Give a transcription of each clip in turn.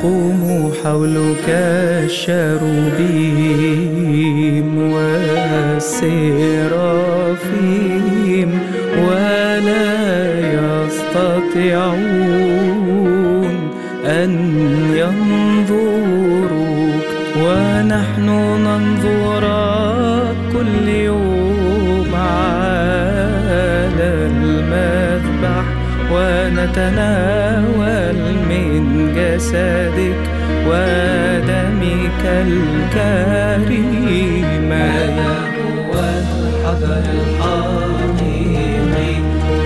قوموا حولك الشروبيم والسرافيم ولا يستطيعون أن ينظروك ونحن ننظرك كل يوم على المذبح ونتناول من جسدك ودمك الكريم يا هو الحجر الحقيقي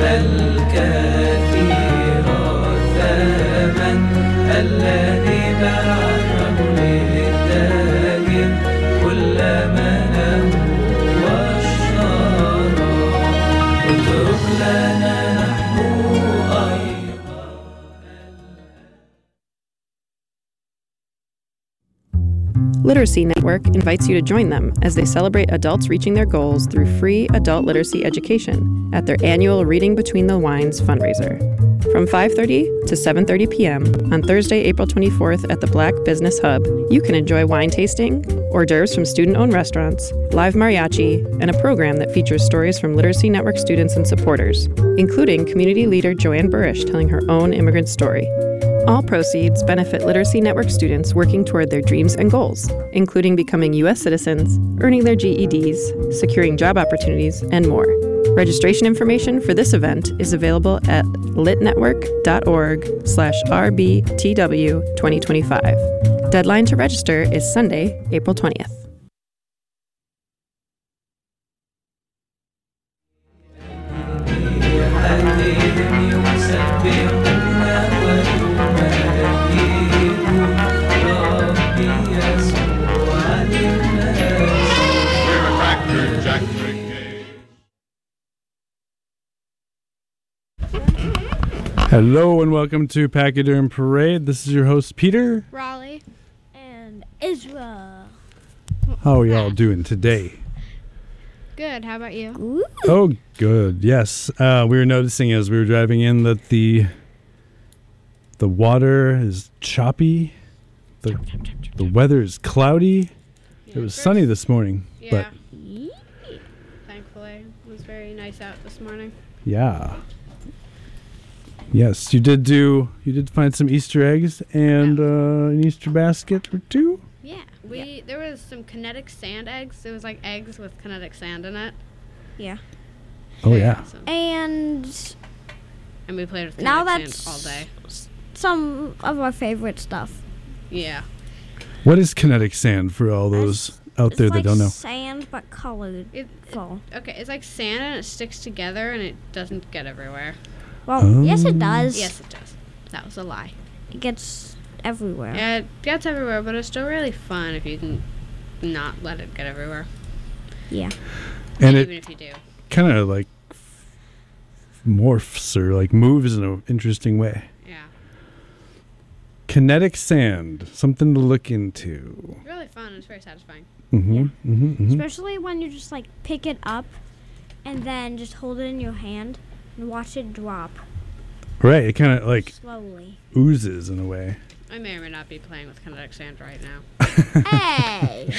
الكثير الثمن الذي باع الرجل للتاجر كل ما له واشترى اترك لنا نحن أيضا. Literacy Network invites you to join them as they celebrate adults reaching their goals through free adult literacy education at their annual Reading Between the Wines fundraiser. From 5:30 to 7:30 p.m. on Thursday, April 24th at the Black Business Hub, you can enjoy wine tasting, hors d'oeuvres from student-owned restaurants, live mariachi, and a program that features stories from Literacy Network students and supporters, including community leader Joanne Burish telling her own immigrant story. All proceeds benefit Literacy Network students working toward their dreams and goals, including becoming U.S. citizens, earning their GEDs, securing job opportunities, and more. Registration information for this event is available at litnetwork.org/RBTW 2025. Deadline to register is Sunday, April 20th. Hello and welcome to Pachyderm Parade. This is your host Peter, Raleigh, and Israel. How are y'all doing today? Good. How about you? Ooh. Oh, good. Yes. We were noticing as we were driving in that the water is choppy. The weather is cloudy. Yeah, it was sunny this morning. Yeah. But Thankfully, it was very nice out this morning. yeah. Yes, you did find some Easter eggs and an Easter basket or two? Yeah. There was some kinetic sand eggs. It was like eggs with kinetic sand in it. Yeah. Oh yeah. Awesome. And we played with now kinetic that's sand all day. some of our favorite stuff. Yeah. What is kinetic sand for all those out there that don't know? It's like sand but colored. Okay, it's like sand and it sticks together and it doesn't get everywhere. Well, yes it does. Yes, it does. That was a lie. It gets everywhere. Yeah, it gets everywhere, but it's still really fun if you can not let it get everywhere. Yeah. And even it if you do. kind of like morphs or like moves in an interesting way. Yeah. Kinetic sand, something to look into. It's really fun. It's very satisfying. Especially when you just like pick it up and then just hold it in your hand and watch it drop. Right, it kind of like slowly oozes in a way. I may or may not be playing with kinetic sand right now. Hey!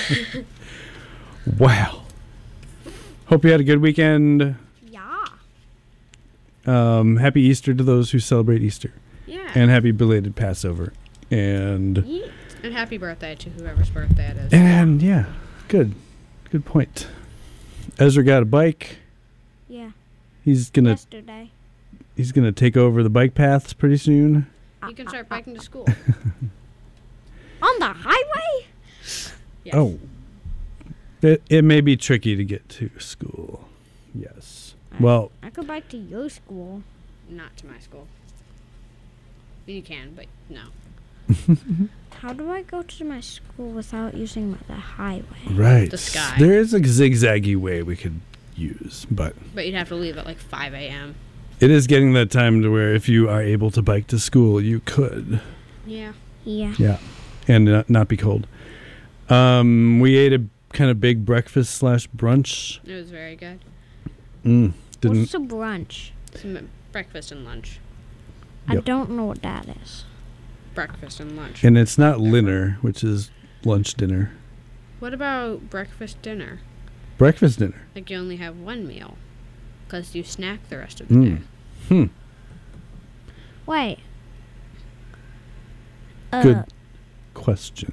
Wow. Hope you had a good weekend. Yeah. Happy Easter to those who celebrate Easter. Yeah. And happy belated Passover. And happy birthday to whoever's birthday it is. And yeah, good point. Ezra got a bike. Yeah. He's gonna take over the bike paths pretty soon. You can start biking to school. On the highway? Yes. Oh. It may be tricky to get to school. Yes. Well, I could bike to your school. Not to my school. You can, but no. How do I go to my school without using the highway? right. The sky. There is a zigzaggy way we could use, but you'd have to leave at like 5 a.m. it is getting that time to where if you are able to bike to school, you could. Yeah. Yeah. Yeah. And not be cold. We ate a kind of big breakfast / brunch. It was very good. What's a brunch? Some breakfast and lunch. Yep. I don't know what that is. breakfast and lunch. And it's not dinner, which is lunch, dinner. What about breakfast, dinner? Breakfast, dinner. Like you only have one meal, because you snack the rest of the day. Wait. Good question.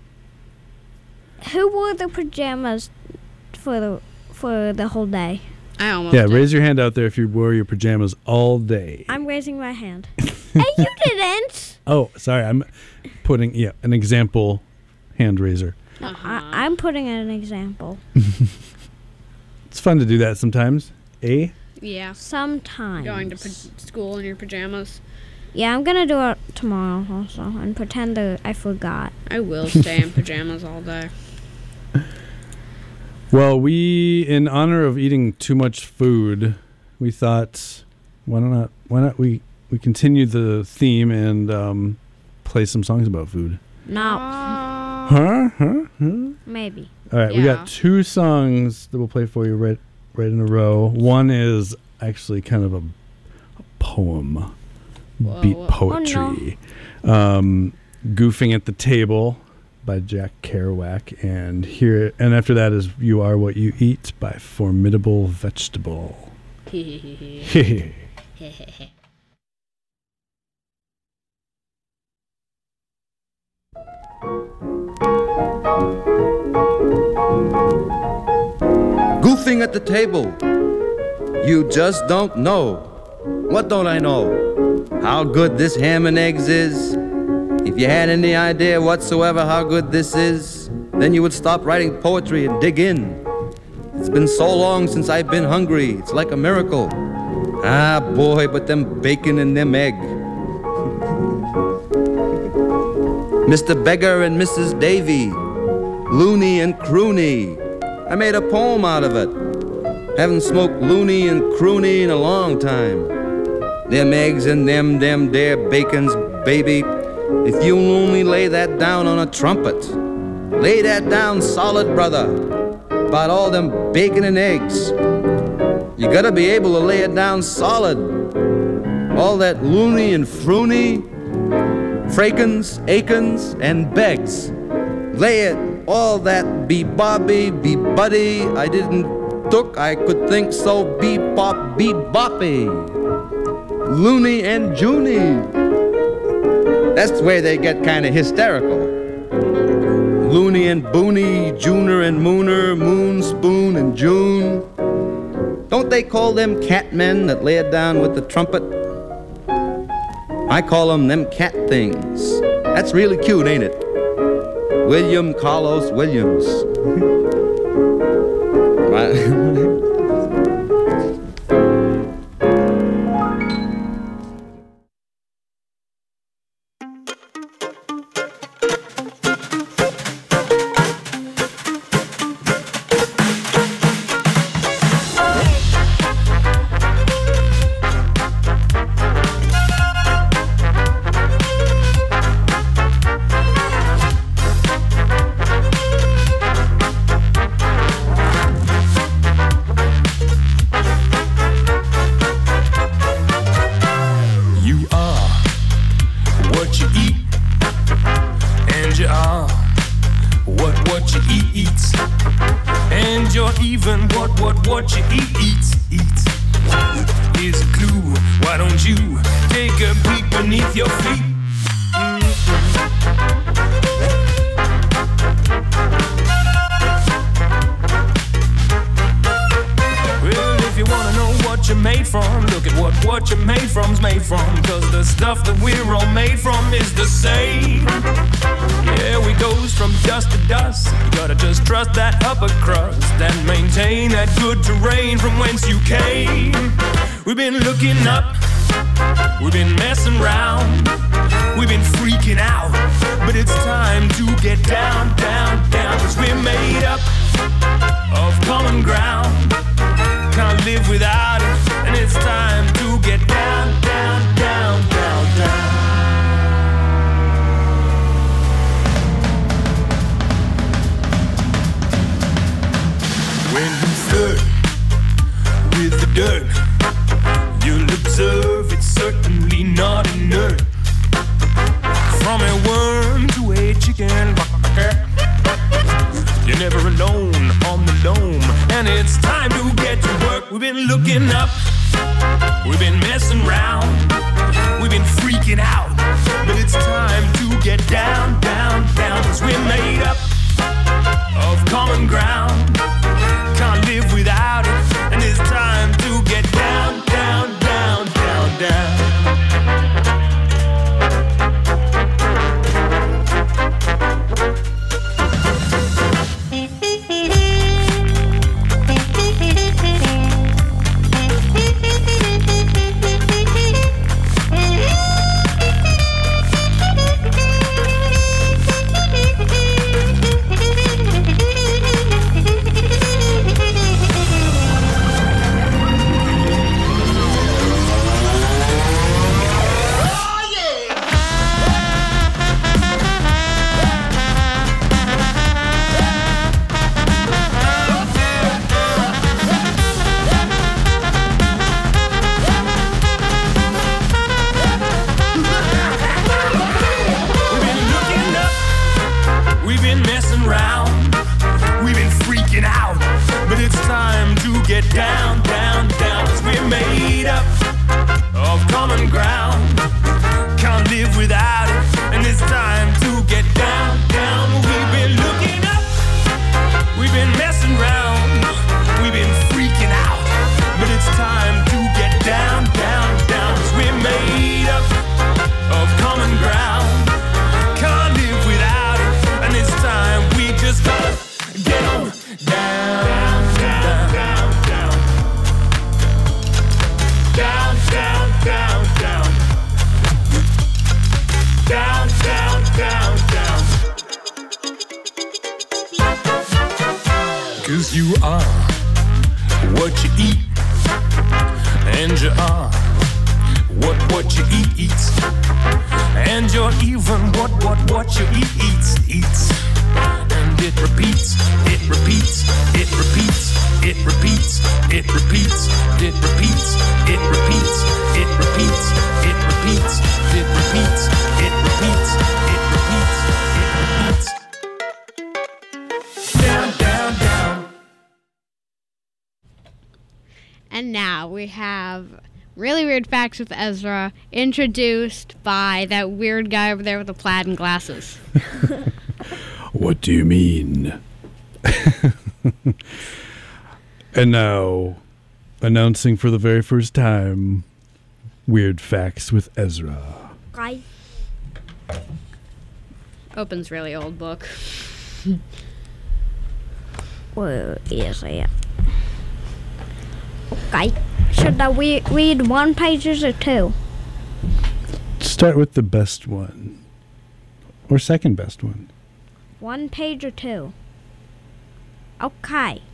Who wore the pajamas for the whole day? I almost Yeah, did. raise your hand out there if you wore your pajamas all day. I'm raising my hand. Hey, you didn't. Oh, sorry. I'm putting an example hand raiser. I'm putting an example. It's fun to do that sometimes. Eh? Yeah. Sometimes. Going to school in your pajamas. Yeah, I'm gonna do it tomorrow also and pretend that I forgot. I will stay in pajamas all day. Well, we, in honor of eating too much food, we thought, why not we continue the theme and play some songs about food. No. Huh? Maybe. All right, we Yeah. got 2 songs that we'll play for you right in a row. One is actually kind of a poem, beat whoa. poetry. Goofing at the Table by Jack Kerouac, and after that is You Are What You Eat by Formidable Vegetable. Goofing at the table. You just don't know. What don't I know? How good this ham and eggs is. If you had any idea whatsoever how good this is, then you would stop writing poetry and dig in. It's been so long since I've been hungry. It's like a miracle. Ah, boy, but them bacon and them egg. Mr. Beggar and Mrs. Davy, Looney and Crooney. I made a poem out of it. Haven't smoked loony and croony in a long time. Them eggs and them there bacons, baby. If you only lay that down on a trumpet. Lay that down solid, brother. About all them bacon and eggs. You gotta be able to lay it down solid. All that loony and froony, frakins, akins, and begs. Lay it, all that be bobby, be buddy. I didn't took, I could think so, be pop, be boppy. Loony and Junie. That's where they get kind of hysterical. Loony and Boony, Junior and Mooner, Moon, Spoon, and June. Don't they call them catmen that lay it down with the trumpet? I call them cat things. That's really cute, ain't it? William Carlos Williams. what you eat. Here's a clue, why don't you take a peek beneath your feet? Well, if you wanna know what you're made from, look at what you're made from's made from. Cause the stuff that we're all made from is the same. Yeah, we goes from dust to dust. You gotta just trust that upper crust and maintain that good terrain from whence you came. We've been looking up, we've been messing around, we've been freaking out, but it's time to get down, down, down. Cause we're made up of common ground, can't live without it, and it's time to get down, down, down, down, down. When you flirt with the dirt, you'll observe it's certainly not inert. We've been looking up, we've been messing around, we've been freaking out, but it's time to get down, down, down, 'cause we're made up of common ground, can't live without it, and it's time to get down, down, down, down, down. And now we have Really Weird Facts with Ezra, introduced by that weird guy over there with the plaid and glasses. What do you mean? And now, announcing for the very first time, Weird Facts with Ezra. Right. Opens really old book. Where is it? Okay. Should I read one pages or two? Start with the best one. Or second best one. 1 page or 2? Okay.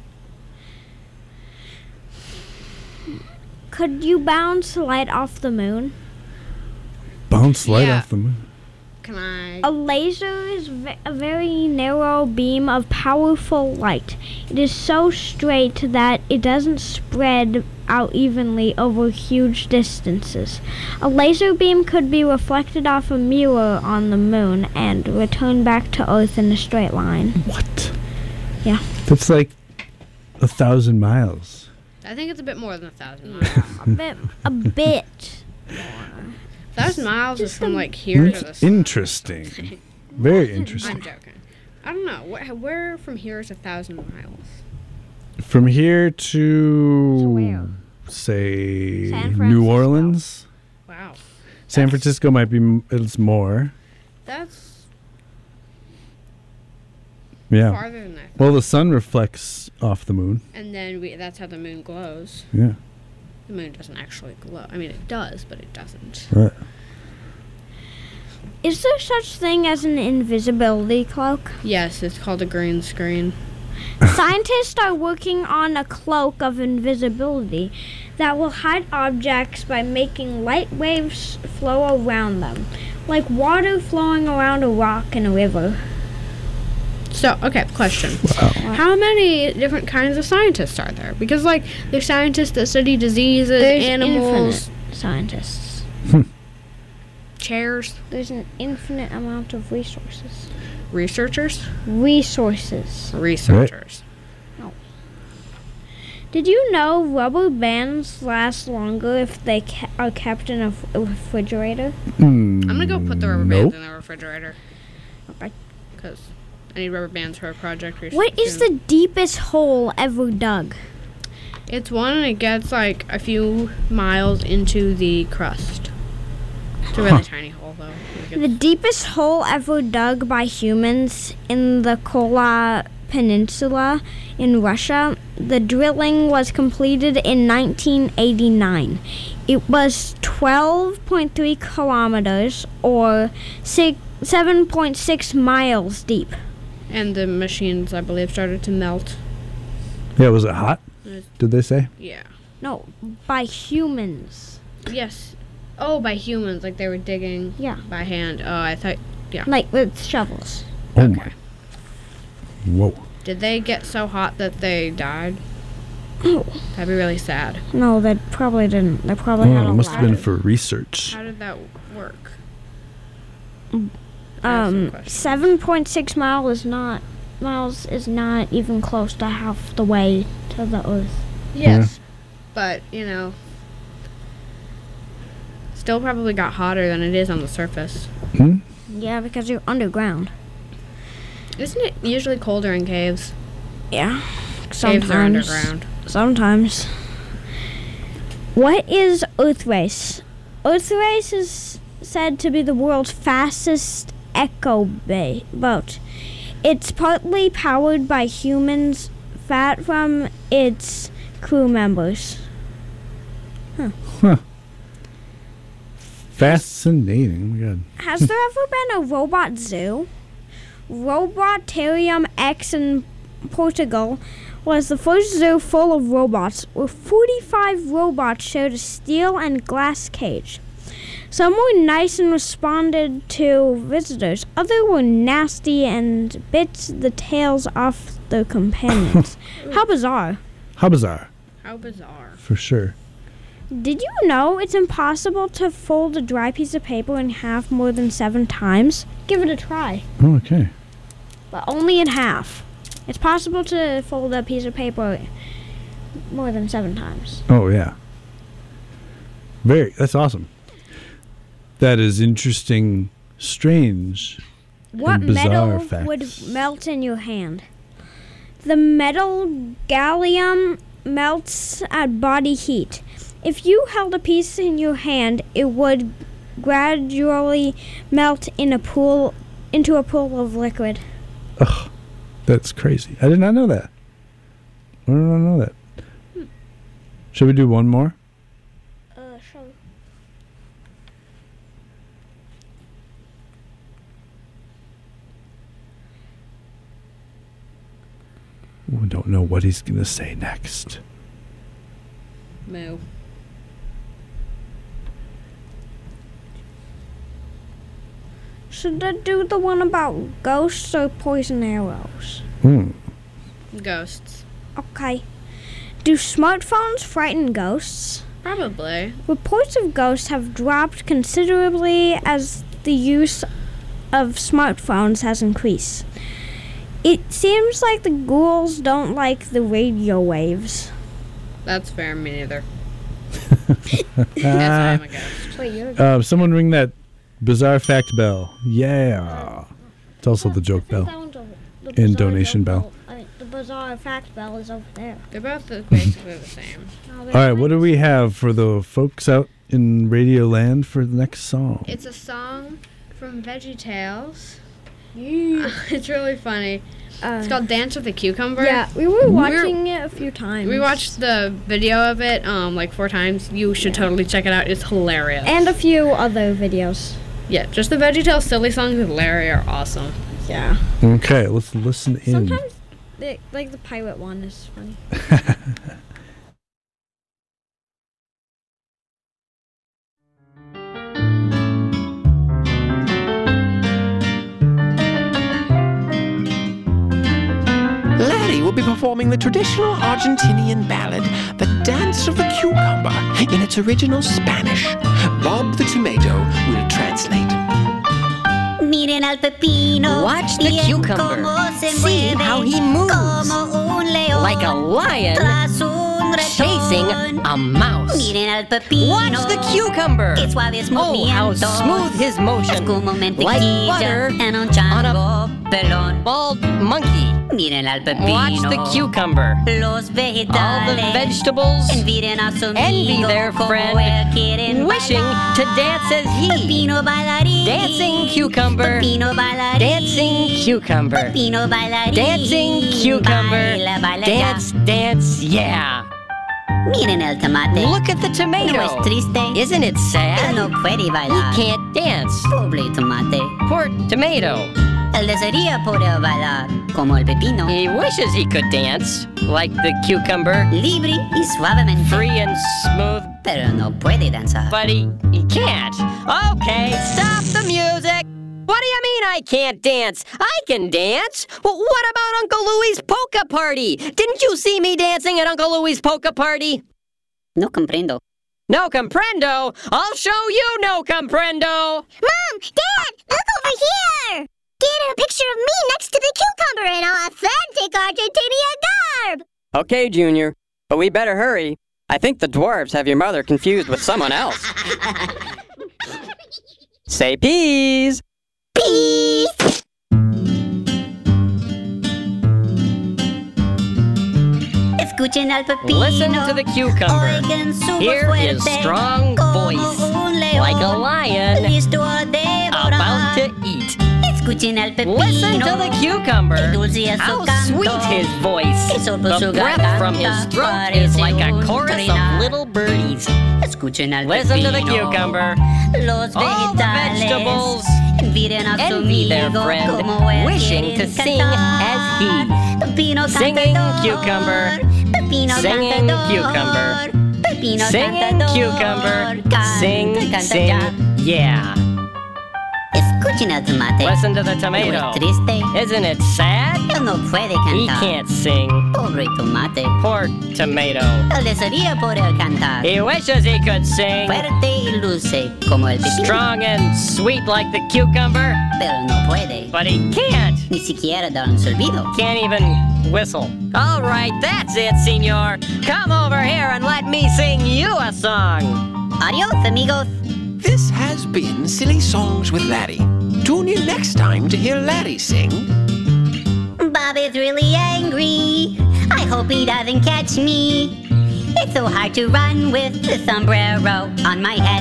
Could you bounce light off the moon? Bounce light Yeah. off the moon. Can I? A laser is a very narrow beam of powerful light. It is so straight that it doesn't spread out evenly over huge distances. A laser beam could be reflected off a mirror on the moon and return back to Earth in a straight line. What? Yeah. That's like 1,000 miles. I think it's a bit more than 1,000 miles. A bit. 1,000 miles is from like here to the That's sun. interesting. Very I'm interesting. joking. I don't know. Where from here is 1,000 miles? From here to, So where? say, San New Francisco. Orleans. Wow. San Francisco might be, it's more. That's Yeah. farther than that. Well, the sun reflects off the moon. And then that's how the moon glows. Yeah. The moon doesn't actually glow. I mean, it does, but it doesn't. Right. Is there such thing as an invisibility cloak? Yes, it's called a green screen. Scientists are working on a cloak of invisibility that will hide objects by making light waves flow around them, like water flowing around a rock in a river. So, okay, question. How many different kinds of scientists are there? Because, like, there's scientists that study diseases, There's animals, infinite scientists. chairs, There's an infinite amount of resources. researchers. Resources. Researchers. Did you know rubber bands last longer if they are kept in a refrigerator? I'm gonna go put the rubber bands Nope. in the refrigerator. Okay. Because I need rubber bands for a project. What is the deepest hole ever dug? It's one and it gets like a few miles into the crust. It's a really tiny hole though. Like, The deepest hole ever dug by humans in the Kola Peninsula in Russia. The drilling was completed in 1989. It was 12.3 kilometers or 7.6 miles deep. and the machines, I believe, started to melt. Yeah, was it hot? Did they say? Yeah. No, by humans. Yes. Oh, by humans, like they were digging. Yeah. By hand. Oh, I thought. Yeah. Like with shovels. Oh my. Whoa. Did they get so hot that they died? That'd be really sad. No, they probably didn't. They probably had Oh, a it must have been ladder. for research. How did that work? I have some questions. 7.6 miles is not even close to half the way to the Earth. Yes. But, you know, still probably got hotter than it is on the surface. Hmm? Yeah, because you're underground. Isn't it usually colder in caves? Yeah. Caves are Sometimes. underground. Sometimes. What is Earth Race? Earth Race is said to be the world's fastest eco boat. It's partly powered by humans, fat from its crew members. Fascinating. Oh my God. Has there ever been a robot zoo? Robotarium X in Portugal was the first zoo full of robots, where 45 robots shared a steel and glass cage. Some were nice and responded to visitors. Others were nasty and bit the tails off their companions. How bizarre. How bizarre. How bizarre. For sure. Did you know it's impossible to fold a dry piece of paper in half more than 7 times? Give it a try. Oh, okay. But only in half. It's possible to fold a piece of paper more than 7 times. Oh, yeah. That's awesome. That is interesting, strange. What And bizarre metal facts. would melt in your hand? The metal gallium melts at body heat. If you held a piece in your hand, it would gradually melt into a pool of liquid. Ugh. That's crazy. I did not know that. I did not know that. Should we do one more? Sure. We don't know what he's going to say next. Moo. Should I do the one about ghosts or poison arrows? Ghosts. Okay. Do smartphones frighten ghosts? Probably. Reports of ghosts have dropped considerably as the use of smartphones has increased. It seems like the ghouls don't like the radio waves. That's fair. Me neither. That's why I'm a ghost. Wait, you're Someone ring that bizarre fact bell. Yeah. It's also the joke bell. And donation bell. The bizarre fact bell is over there. They're both basically the same. All right, what do we have for the folks out in Radio Land for the next song? It's a song from VeggieTales. It's really funny. It's called Dance with the Cucumber. Yeah, we were watching it a few times. We watched the video of it like 4 times. You should totally check it out. It's hilarious. And a few other videos. Yeah, just the VeggieTales silly songs with Larry are awesome. Yeah. Okay, let's listen in. Sometimes, the pirate one is funny. Larry will be performing the traditional Argentinian ballad, The Dance of the Cucumber, in its original Spanish. Bob the Tomato will translate. Miren al pepino. Watch the cucumber. See how he moves. Como un león. Like a lion. Tras un chasing a mouse. Miren al pepino. Watch the cucumber. Qué suave es movimiento. how smooth his motion. Es como Like mantequilla butter en un on chango pelón. Bald monkey. Miren al pepino. Watch the cucumber. Los All vegetales. the vegetables Envidian a su envy amigo their como friend, él quieren wishing bailar. to dance as he. Pepino bailarín. Dancing cucumber. Pepino bailarín. Dancing cucumber. Pepino bailarín. Dancing cucumber. Baila, baila Dance, dance, yeah. ya. Miren el tomate. Look at the tomato. No es triste. Isn't it sad? Él no puede bailar. He can't dance. Pobre tomate. Poor tomato. Él desearía poder bailar como el pepino. He wishes he could dance like the cucumber. Libre y suavemente. Free and smooth, Pero no puede danzar. but he can't. Okay, stop the music. What do you mean I can't dance? I can dance. Well, what about Uncle Louie's polka party? Didn't you see me dancing at Uncle Louie's polka party? No comprendo. No comprendo. I'll show you no comprendo. Mom! Dad! Look over here! Get a picture of me next to the cucumber in authentic Argentinian garb! Okay, Junior, but we better hurry. I think the dwarves have your mother confused with someone else. Say peas. Peace! Escuchen al pepino. Listen to the cucumber. Oigan su voz Hear his fuerte, strong como voice, un león, like a lion listo a devorar. about to eat. Escuchen al pepino. Listen to the cucumber. Qué dulce es su How canto. sweet his voice. Que sopla The su breath from his garganta throat is parece like a un chorus trinar. of little birdies. Escuchen al Listen to the pepino. cucumber. Los All the vegetales vegetables envidian a su envy their amigo friend, como él wishing quieren to sing cantar. as he. Pepino Singing cantador. cucumber. Pepino Singing cantador. cucumber. Pepino Singing cantador. cucumber. Canta, Sing, canta sing, ya. yeah. Escuchen al tomate. Listen to the No tomato. es triste. Isn't it sad? Él no puede He cantar. can't sing. Pobre tomate. Poor tomato. Él desearía poder cantar. He wishes he could sing. Fuerte y luce como el pepino. Strong and sweet like the cucumber, Pero no puede. but he can't. Ni siquiera dar un silbido. Can't even whistle. All right, that's it, senor. Come over here and let me sing you a song. Adios, amigos. This has been Silly Songs with Larry. Tune in next time to hear Larry sing. Bob is really angry. I hope he doesn't catch me. It's so hard to run with the sombrero on my head.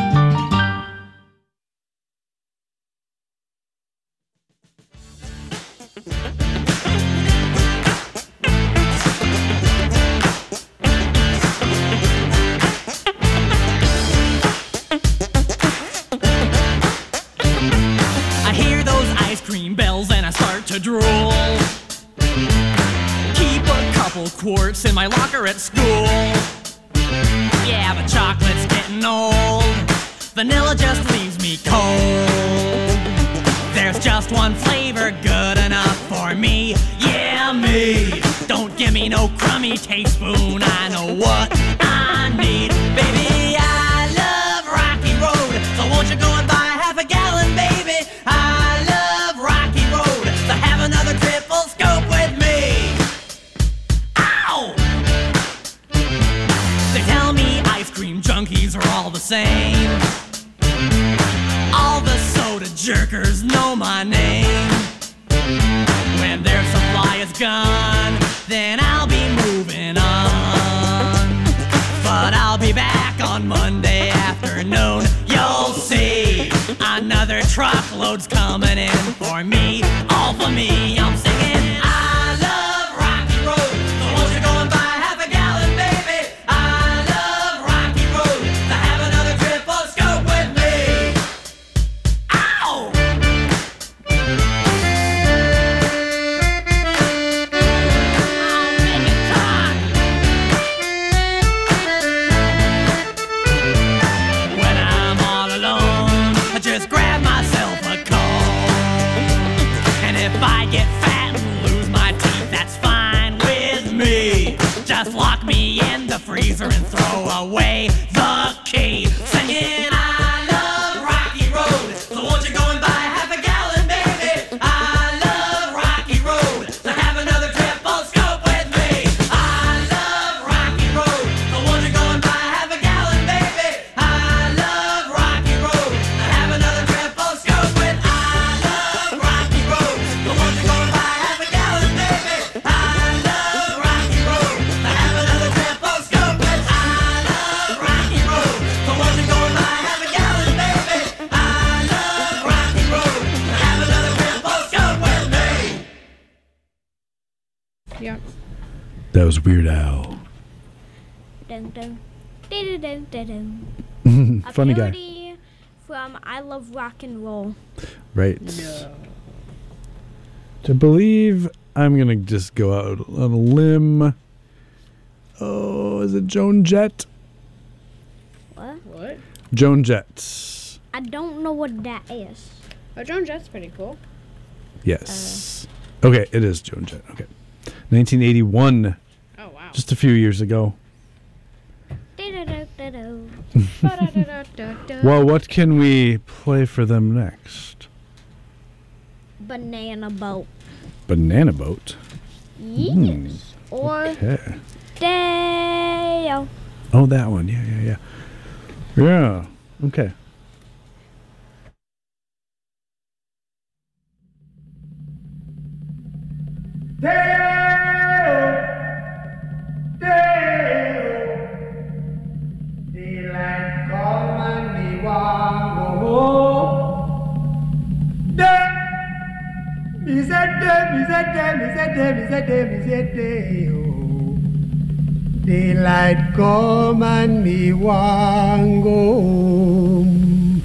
I hear those ice cream bells and I start to drool. Keep a couple quarts in my locker at school. Yeah, the chocolate's getting old. Vanilla just leaves me cold. There's just one flavor good enough for me. Yeah, me. Don't give me no crummy teaspoon. I know what I need. Baby, I love Rocky Road. So won't you go and buy half a gallon, baby? I love Rocky Road. So have another triple scope with me. Ow! They tell me ice cream junkies are all the same. All the soda jerkers know my name. When their supply is gone, then I'll be moving on. But I'll be back on Monday afternoon. You'll see another truckload's coming in for me. All for me, I'm singing. I love Rocky Road. So won't you go and buy half a gallon, baby? I love Rocky Road. To have another triple scope with me. Ow! When I'm all alone, I just grab myself a cold. And if I get fat and lose my teeth, that's fine with me. Just lock me in the freezer and throw away the key. Singing, I love Rocky Road. So won't you go and buy half a gallon, baby? I love Rocky Road. So have another triple scope with me. I love Rocky Road. Yep. That was Weird Al. Dun, dun. Dun, dun, dun. Funny A guy. parody from I Love Rock and Roll. Right. To believe, I'm going to just go out on a limb. Oh, is it Joan Jett? What? Joan Jett. I don't know what that is. Oh, Joan Jett's pretty cool. Yes. Okay, it is Joan Jett. Okay. 1981. Oh, wow. Just a few years ago. Well, what can we play for them next? Banana Boat. Banana Boat? Yes. Or Okay. Dale. Oh, that one. Yeah. Yeah. Okay. Daylight come and me want go home. Me said day, oh. Daylight come and me want go home.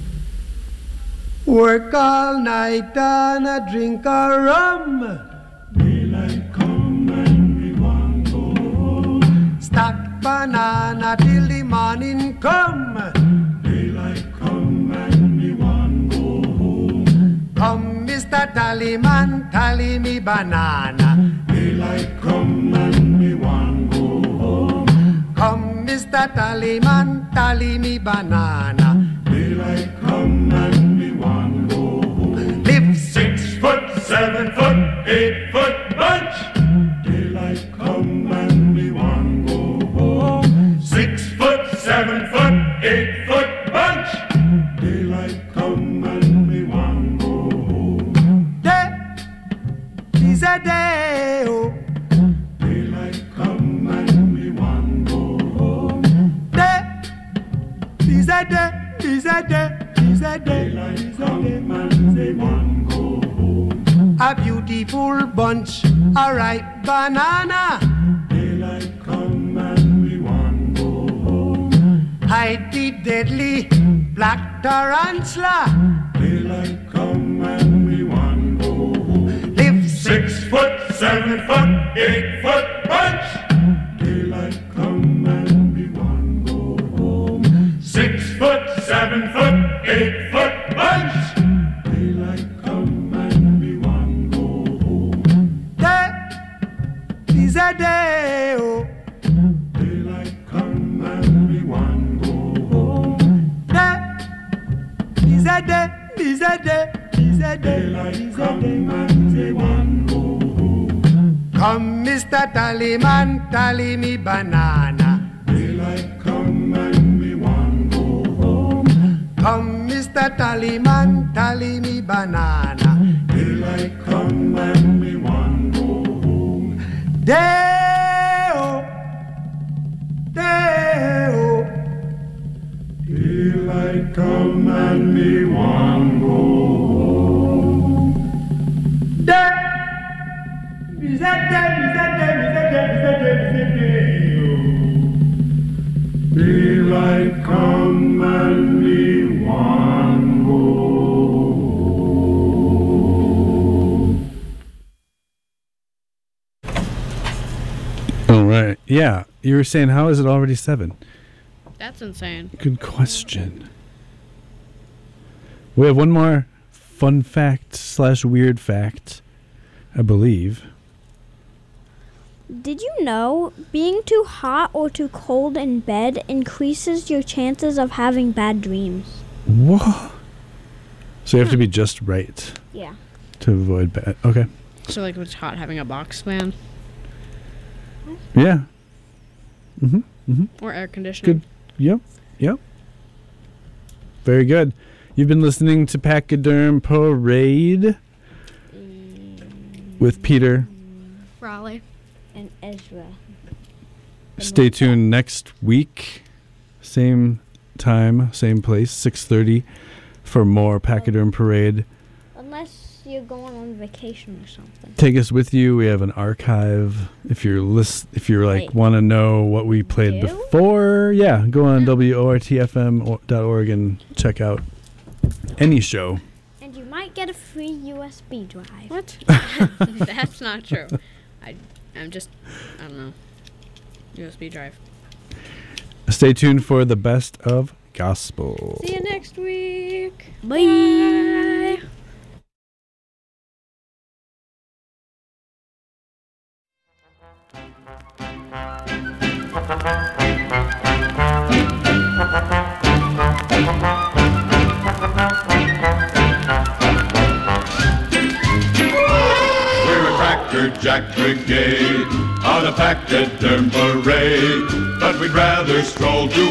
Work all night and a drink a rum. Daylight come and me want go home. Stack banana till the morning come. Daylight come and me want go home. Come, Mr. Tallyman, tally me banana. Daylight come and me want go home. Come, Mr. Tallyman, tally me banana. Daylight come and me want go home. Live 6 foot, 7 foot, 8 foot bunch. Daylight come and me want go home. 6 foot, 7 foot, 8 foot bunch. Daylight come and me want go home. Day is a day, oh. Daylight come and me want go home. Day is a day. Daylight come and me want go home. A beautiful bunch, a ripe banana. Daylight come and we want go home. Hide the deadly black tarantula. Daylight come and we want go home. Live 6 foot, 7 foot, 8 foot bunch. Daylight come and we want go home. 6 foot, 7 foot, 8 foot bunch. Daylight come and we want go home. Day is a day, oh. Daylight come and we want go home. Day is a day. Daylight come and we want go home. Come, Mr. Tallyman, tally me banana. Daylight come and we want go home. Come, Mr. Tallyman, tally me banana. Daylight come and we want go home. Day-o, day-o. Daylight come and me want go home. Day, is that day, Daylight come and me want go home. All right. Yeah. You were saying, how is it already 7? That's insane. Good question. We have one more fun fact / weird fact, I believe. Did you know being too hot or too cold in bed increases your chances of having bad dreams? What? So you have to be just right. Yeah. To avoid bad. Okay. So, like, it's hot having a box fan Yeah. or air conditioning. Good. Yep. Very good. You've been listening to Pachyderm Parade with Peter. Raleigh. And Ezra. Stay tuned next week. Same time, same place, 6:30 for more Pachyderm Parade. Unless you're going on vacation or something. Take us with you. We have an archive. If you're Wait. want to know what we played before, yeah, go on WORTFM.org and check out any show. And you might get a free USB drive. What? That's not true. I don't know. USB drive. Stay tuned for the best of gospel. See you next week. Bye. We're a Cracker Jack Brigade on a packed turn parade, but we'd rather stroll to